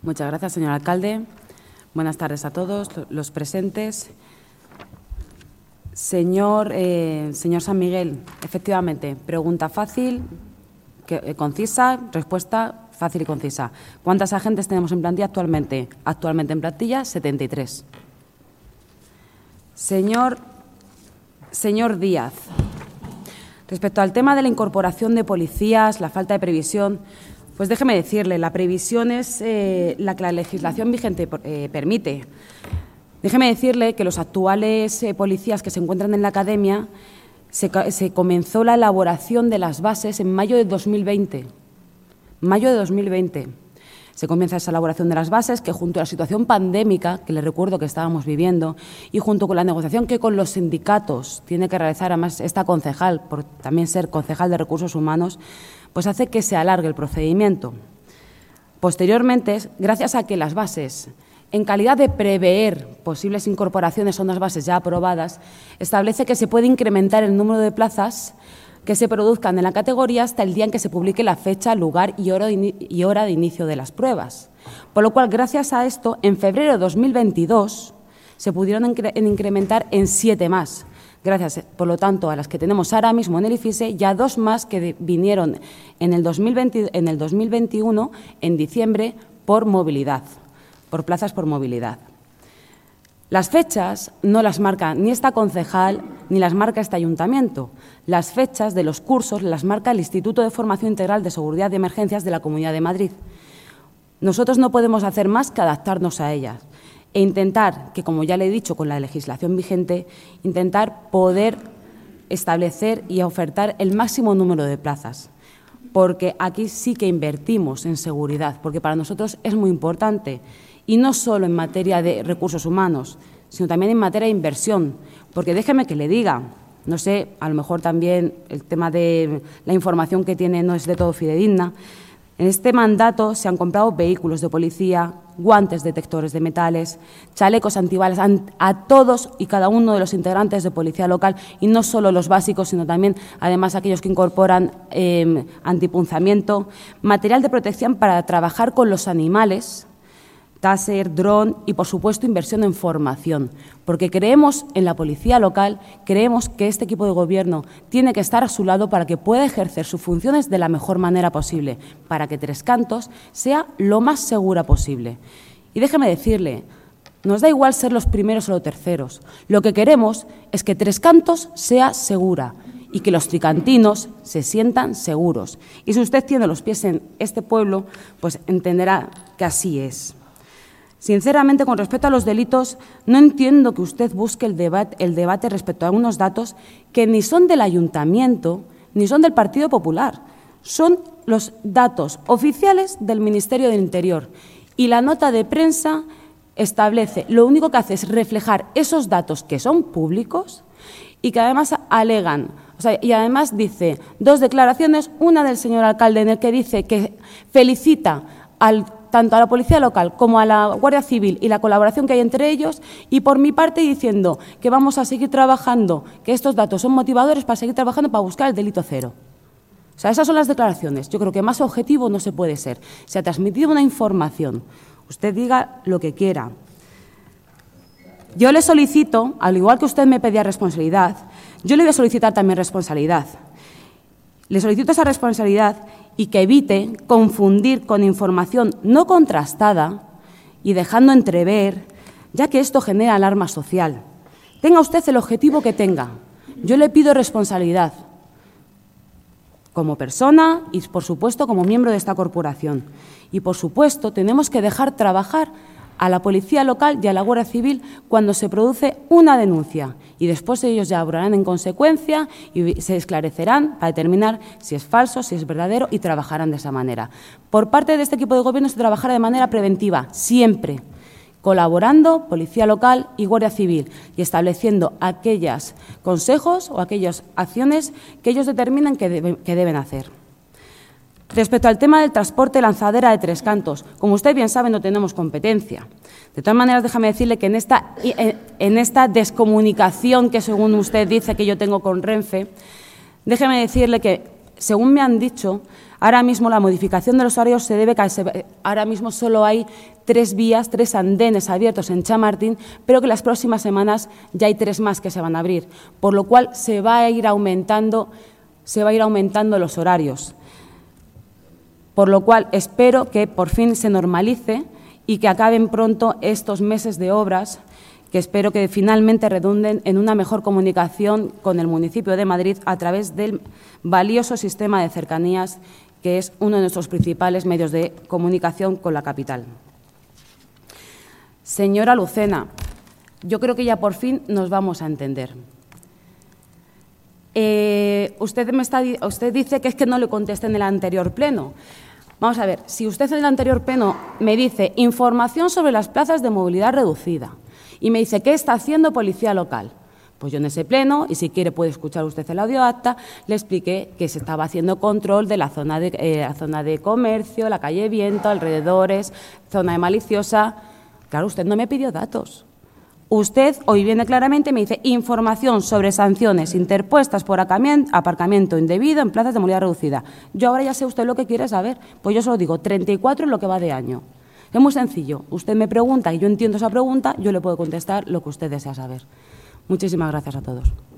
Muchas gracias, señor alcalde. Buenas tardes a todos los presentes. Señor San Miguel, efectivamente, pregunta fácil, concisa, respuesta fácil y concisa. ¿Cuántos agentes tenemos en plantilla actualmente? Actualmente en plantilla, 73. Señor Díaz, respecto al tema de la incorporación de policías, la falta de previsión, pues déjeme decirle, la previsión es la que la legislación vigente permite. Déjeme decirle que los actuales policías que se encuentran en la academia se comenzó la elaboración de las bases en mayo de 2020. Mayo de 2020. Se comienza esa elaboración de las bases que, junto a la situación pandémica, que les recuerdo que estábamos viviendo, y junto con la negociación que con los sindicatos tiene que realizar, además, esta concejal, por también ser concejal de Recursos Humanos, pues hace que se alargue el procedimiento. Posteriormente, gracias a que las bases, en calidad de prever posibles incorporaciones, son unas bases ya aprobadas, establece que se puede incrementar el número de plazas que se produzcan en la categoría hasta el día en que se publique la fecha, lugar y hora de inicio de las pruebas. Por lo cual, gracias a esto, en febrero de 2022 se pudieron incrementar en 7 más. Gracias, por lo tanto, a las que tenemos ahora mismo en el IFISE, ya 2 más que vinieron en el 2021, en diciembre, por movilidad, por plazas por movilidad. Las fechas no las marca ni esta concejal ni las marca este ayuntamiento. Las fechas de los cursos las marca el Instituto de Formación Integral de Seguridad y Emergencias de la Comunidad de Madrid. Nosotros no podemos hacer más que adaptarnos a ellas e intentar, que como ya le he dicho con la legislación vigente, intentar poder establecer y ofertar el máximo número de plazas, porque aquí sí que invertimos en seguridad, porque para nosotros es muy importante, y no solo en materia de recursos humanos, sino también en materia de inversión, porque déjeme que le diga, no sé, a lo mejor también el tema de la información que tiene no es de todo fidedigna. En este mandato se han comprado vehículos de policía, guantes detectores de metales, chalecos antibalas a todos y cada uno de los integrantes de policía local, y no solo los básicos, sino también, además, aquellos que incorporan antipunzamiento, material de protección para trabajar con los animales, taser, dron y, por supuesto, inversión en formación, porque creemos en la policía local, creemos que este equipo de gobierno tiene que estar a su lado para que pueda ejercer sus funciones de la mejor manera posible, para que Tres Cantos sea lo más segura posible. Y déjeme decirle, nos da igual ser los primeros o los terceros, lo que queremos es que Tres Cantos sea segura y que los tricantinos se sientan seguros. Y si usted tiene los pies en este pueblo, pues entenderá que así es. Sinceramente, con respecto a los delitos, no entiendo que usted busque el debate respecto a unos datos que ni son del Ayuntamiento ni son del Partido Popular. Son los datos oficiales del Ministerio del Interior. Y la nota de prensa establece, lo único que hace es reflejar esos datos que son públicos y que además alegan, y además dice 2 declaraciones, una del señor alcalde en el que dice que felicita tanto a la Policía Local como a la Guardia Civil y la colaboración que hay entre ellos, y por mi parte diciendo que vamos a seguir trabajando, que estos datos son motivadores para seguir trabajando para buscar el delito cero. Esas son las declaraciones. Yo creo que más objetivo no se puede ser. Se ha transmitido una información. Usted diga lo que quiera. Yo le solicito, al igual que usted me pedía responsabilidad, yo le voy a solicitar también responsabilidad. Le solicito esa responsabilidad y que evite confundir con información no contrastada y dejando entrever, ya que esto genera alarma social. Tenga usted el objetivo que tenga. Yo le pido responsabilidad como persona y, por supuesto, como miembro de esta corporación. Y, por supuesto, tenemos que dejar trabajar a la Policía Local y a la Guardia Civil cuando se produce una denuncia, y después ellos ya obrarán en consecuencia y se esclarecerán para determinar si es falso, si es verdadero, y trabajarán de esa manera. Por parte de este equipo de gobierno se trabajará de manera preventiva, siempre, colaborando Policía Local y Guardia Civil y estableciendo aquellos consejos o aquellas acciones que ellos determinan que deben hacer. Respecto al tema del transporte lanzadera de Tres Cantos, como usted bien sabe, no tenemos competencia. De todas maneras, déjame decirle que en esta descomunicación que, según usted dice, que yo tengo con Renfe, déjeme decirle que según me han dicho, ahora mismo la modificación de los horarios se debe a que ahora mismo solo hay 3 vías, 3 andenes abiertos en Chamartín, pero que las próximas semanas ya hay 3 más que se van a abrir, por lo cual se va a ir aumentando los horarios. Por lo cual espero que por fin se normalice y que acaben pronto estos meses de obras, que espero que finalmente redunden en una mejor comunicación con el municipio de Madrid a través del valioso sistema de cercanías, que es uno de nuestros principales medios de comunicación con la capital. Señora Lucena, yo creo que ya por fin nos vamos a entender. Usted dice que es que no le contesté en el anterior pleno. Vamos a ver, si usted en el anterior pleno me dice información sobre las plazas de movilidad reducida y me dice qué está haciendo Policía Local, pues yo en ese pleno, y si quiere puede escuchar usted el audioacta, le expliqué que se estaba haciendo control de la zona de comercio, la calle Viento, alrededores, zona de Maliciosa. Claro, usted no me pidió datos. Usted hoy viene claramente y me dice información sobre sanciones interpuestas por aparcamiento indebido en plazas de movilidad reducida. Yo ahora ya sé usted lo que quiere saber. Pues yo se lo digo, 34 en lo que va de año. Es muy sencillo. Usted me pregunta y yo entiendo esa pregunta, yo le puedo contestar lo que usted desea saber. Muchísimas gracias a todos.